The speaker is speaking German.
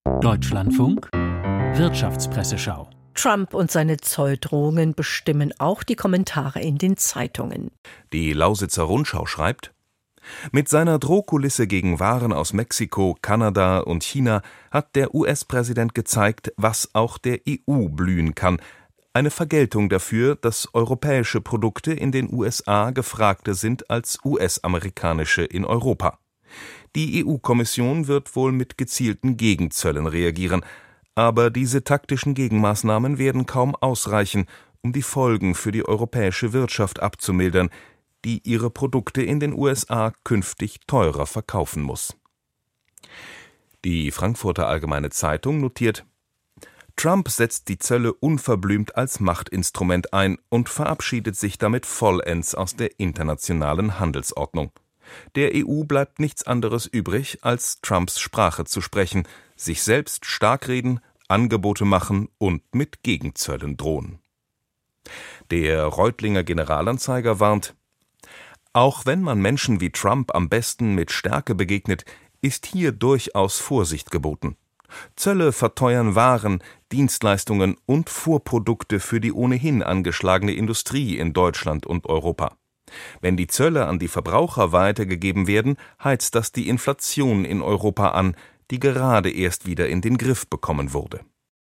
Deutschlandfunk Wirtschaftspresseschau. Trump und seine Zolldrohungen bestimmen auch die Kommentare in den Zeitungen. Die Lausitzer Rundschau schreibt: Mit seiner Drohkulisse gegen Waren aus Mexiko, Kanada und China hat der US-Präsident gezeigt, was auch der EU blühen kann. Eine Vergeltung dafür, dass europäische Produkte in den USA gefragter sind als US-amerikanische in Europa. Die EU-Kommission wird wohl mit gezielten Gegenzöllen reagieren, aber diese taktischen Gegenmaßnahmen werden kaum ausreichen, um die Folgen für die europäische Wirtschaft abzumildern, die ihre Produkte in den USA künftig teurer verkaufen muss. Die Frankfurter Allgemeine Zeitung notiert: Trump setzt die Zölle unverblümt als Machtinstrument ein und verabschiedet sich damit vollends aus der internationalen Handelsordnung. Der EU bleibt nichts anderes übrig, als Trumps Sprache zu sprechen, sich selbst starkreden, Angebote machen und mit Gegenzöllen drohen. Der Reutlinger Generalanzeiger warnt: Auch wenn man Menschen wie Trump am besten mit Stärke begegnet, ist hier durchaus Vorsicht geboten. Zölle verteuern Waren, Dienstleistungen und Vorprodukte für die ohnehin angeschlagene Industrie in Deutschland und Europa. Wenn die Zölle an die Verbraucher weitergegeben werden, heizt das die Inflation in Europa an, die gerade erst wieder in den Griff bekommen wurde.